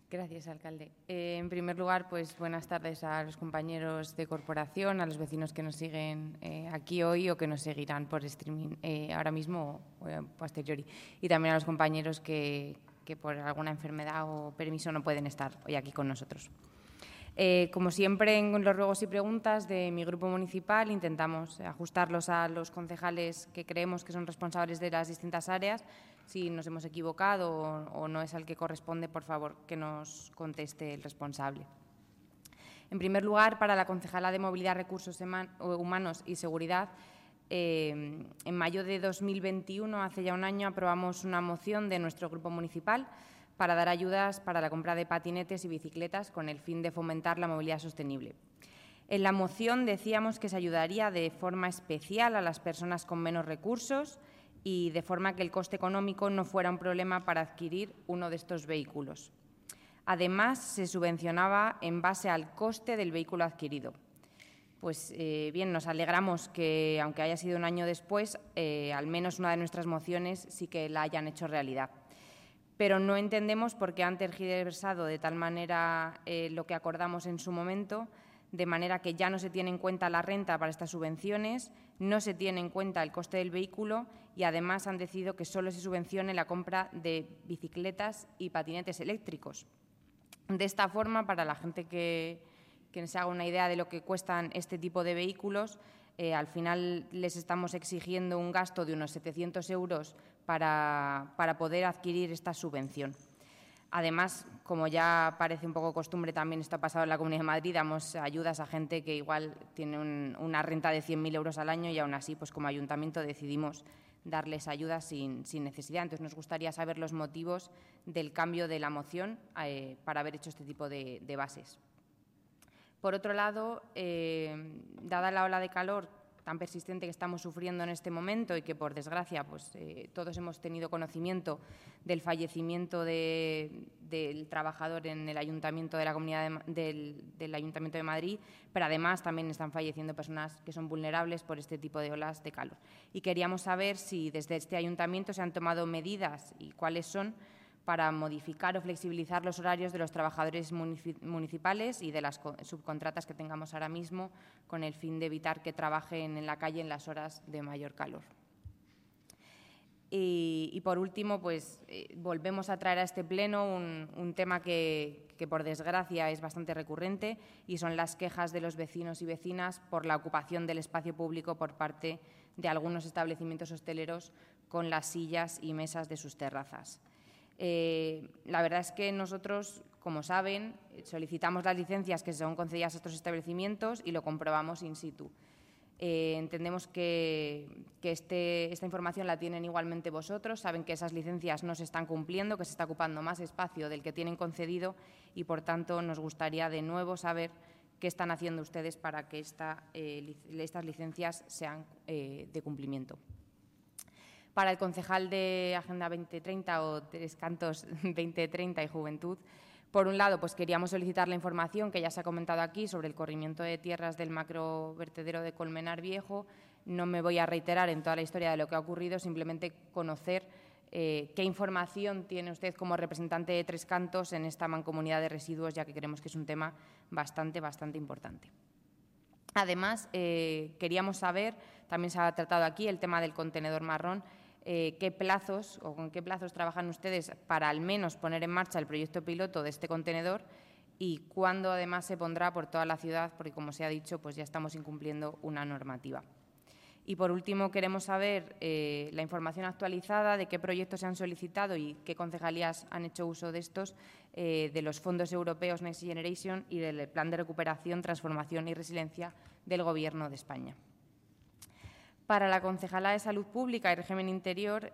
Gracias, alcalde. En primer lugar, pues buenas tardes a los compañeros de corporación, a los vecinos que nos siguen aquí hoy o que nos seguirán por streaming ahora mismo o posteriori. Y también a los compañeros que por alguna enfermedad o permiso no pueden estar hoy aquí con nosotros. Como siempre, en los ruegos y preguntas de mi grupo municipal intentamos ajustarlos a los concejales que creemos que son responsables de las distintas áreas. Si nos hemos equivocado o no es al que corresponde, por favor, que nos conteste el responsable. En primer lugar, para la concejala de Movilidad, Recursos Humanos y Seguridad, en mayo de 2021, hace ya un año, aprobamos una moción de nuestro grupo municipal para dar ayudas para la compra de patinetes y bicicletas con el fin de fomentar la movilidad sostenible. En la moción decíamos que se ayudaría de forma especial a las personas con menos recursos y de forma que el coste económico no fuera un problema para adquirir uno de estos vehículos. Además, se subvencionaba en base al coste del vehículo adquirido. Pues bien, nos alegramos que, aunque haya sido un año después, al menos una de nuestras mociones sí que la hayan hecho realidad. Pero no entendemos por qué han tergiversado de tal manera lo que acordamos en su momento, de manera que ya no se tiene en cuenta la renta para estas subvenciones, no se tiene en cuenta el coste del vehículo y, además, han decidido que solo se subvencione la compra de bicicletas y patinetes eléctricos. De esta forma, para la gente que se haga una idea de lo que cuestan este tipo de vehículos, al final les estamos exigiendo un gasto de unos 700 euros para poder adquirir esta subvención. Además, como ya parece un poco costumbre, también esto ha pasado en la Comunidad de Madrid, damos ayudas a gente que igual tiene una renta de 100.000 euros al año y aún así, pues como ayuntamiento decidimos darles ayudas sin necesidad. Entonces, nos gustaría saber los motivos del cambio de la moción para haber hecho este tipo de bases. Por otro lado, dada la ola de calor tan persistente que estamos sufriendo en este momento y que, por desgracia, pues, todos hemos tenido conocimiento del fallecimiento del trabajador en el Ayuntamiento de la Comunidad del Ayuntamiento de Madrid, pero además también están falleciendo personas que son vulnerables por este tipo de olas de calor. Y queríamos saber si desde este Ayuntamiento se han tomado medidas y cuáles son para modificar o flexibilizar los horarios de los trabajadores municipales y de las subcontratas que tengamos ahora mismo, con el fin de evitar que trabajen en la calle en las horas de mayor calor. Y por último, pues volvemos a traer a este pleno un tema que, por desgracia, es bastante recurrente, y son las quejas de los vecinos y vecinas por la ocupación del espacio público por parte de algunos establecimientos hosteleros con las sillas y mesas de sus terrazas. La verdad es que nosotros, como saben, solicitamos las licencias que son concedidas a estos establecimientos y lo comprobamos in situ. Entendemos que esta información la tienen igualmente vosotros, saben que esas licencias no se están cumpliendo, que se está ocupando más espacio del que tienen concedido y, por tanto, nos gustaría de nuevo saber qué están haciendo ustedes para que estas licencias sean de cumplimiento. Para el concejal de Agenda 2030 o Tres Cantos 2030 y Juventud, por un lado, pues queríamos solicitar la información que ya se ha comentado aquí sobre el corrimiento de tierras del macrovertedero de Colmenar Viejo. No me voy a reiterar en toda la historia de lo que ha ocurrido, simplemente conocer qué información tiene usted como representante de Tres Cantos en esta mancomunidad de residuos, ya que creemos que es un tema bastante importante. Además, queríamos saber, también se ha tratado aquí el tema del contenedor marrón, qué plazos o con qué plazos trabajan ustedes para al menos poner en marcha el proyecto piloto de este contenedor y cuándo además se pondrá por toda la ciudad, porque, como se ha dicho, pues ya estamos incumpliendo una normativa. Y, por último, queremos saber la información actualizada de qué proyectos se han solicitado y qué concejalías han hecho uso de estos, de los fondos europeos Next Generation y del Plan de Recuperación, Transformación y Resiliencia del Gobierno de España. Para la concejala de Salud Pública y Régimen Interior,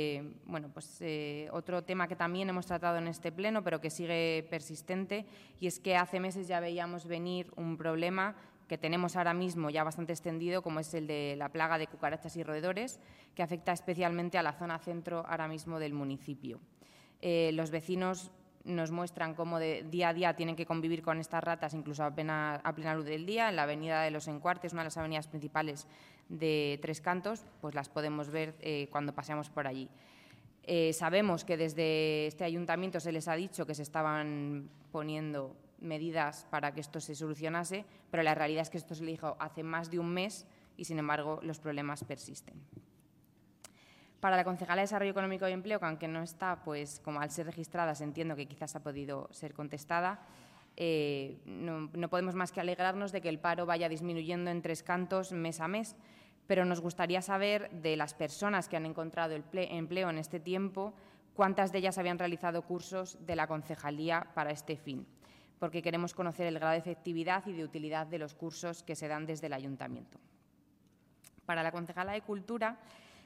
otro tema que también hemos tratado en este pleno, pero que sigue persistente, y es que hace meses ya veíamos venir un problema que tenemos ahora mismo ya bastante extendido, como es el de la plaga de cucarachas y roedores, que afecta especialmente a la zona centro ahora mismo del municipio. Los vecinos nos muestran cómo día a día tienen que convivir con estas ratas, incluso a plena luz del día. En la avenida de los Encuartes, una de las avenidas principales de Tres Cantos, pues las podemos ver cuando paseamos por allí. Sabemos que desde este ayuntamiento se les ha dicho que se estaban poniendo medidas para que esto se solucionase, pero la realidad es que esto se le dijo hace más de un mes y, sin embargo, los problemas persisten. Para la concejala de Desarrollo Económico y Empleo, que aunque no está, pues como al ser registrada, entiendo que quizás ha podido ser contestada, no podemos más que alegrarnos de que el paro vaya disminuyendo en Tres Cantos mes a mes, pero nos gustaría saber de las personas que han encontrado empleo en este tiempo, cuántas de ellas habían realizado cursos de la concejalía para este fin, porque queremos conocer el grado de efectividad y de utilidad de los cursos que se dan desde el ayuntamiento. Para la concejala de Cultura,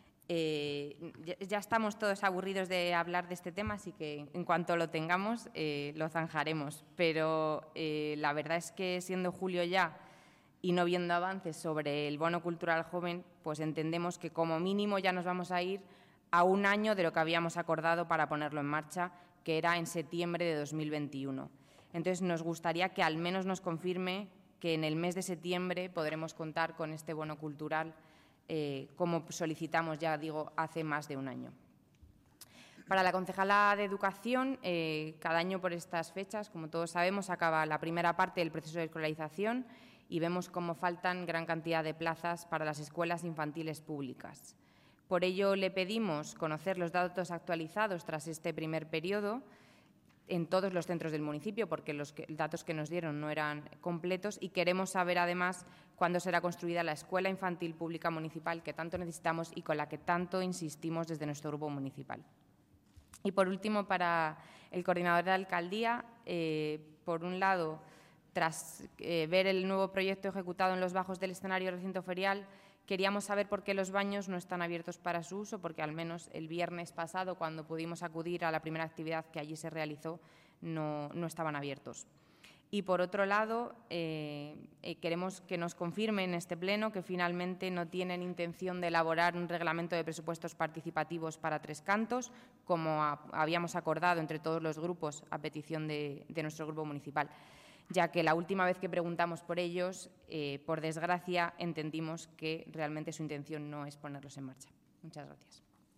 ya estamos todos aburridos de hablar de este tema, así que en cuanto lo tengamos lo zanjaremos. Pero la verdad es que siendo julio ya y no viendo avances sobre el bono cultural joven, pues entendemos que como mínimo ya nos vamos a ir a un año de lo que habíamos acordado para ponerlo en marcha, que era en septiembre de 2021. Entonces, nos gustaría que al menos nos confirme que en el mes de septiembre podremos contar con este bono cultural como solicitamos, ya digo, hace más de un año. Para la concejala de Educación, cada año por estas fechas, como todos sabemos, acaba la primera parte del proceso de escolarización y vemos cómo faltan gran cantidad de plazas para las escuelas infantiles públicas. Por ello, le pedimos conocer los datos actualizados tras este primer periodo en todos los centros del municipio, porque los datos que nos dieron no eran completos, y queremos saber, además, cuándo será construida la Escuela Infantil Pública Municipal que tanto necesitamos y con la que tanto insistimos desde nuestro grupo municipal. Y, por último, para el coordinador de la alcaldía, por un lado, tras ver el nuevo proyecto ejecutado en los bajos del escenario del recinto ferial, queríamos saber por qué los baños no están abiertos para su uso, porque al menos el viernes pasado, cuando pudimos acudir a la primera actividad que allí se realizó, no estaban abiertos. Y, por otro lado, queremos que nos confirmen en este pleno que finalmente no tienen intención de elaborar un reglamento de presupuestos participativos para Tres Cantos, como habíamos acordado entre todos los grupos a petición de nuestro grupo municipal, ya que la última vez que preguntamos por ellos, por desgracia, entendimos que realmente su intención no es ponerlos en marcha. Muchas gracias.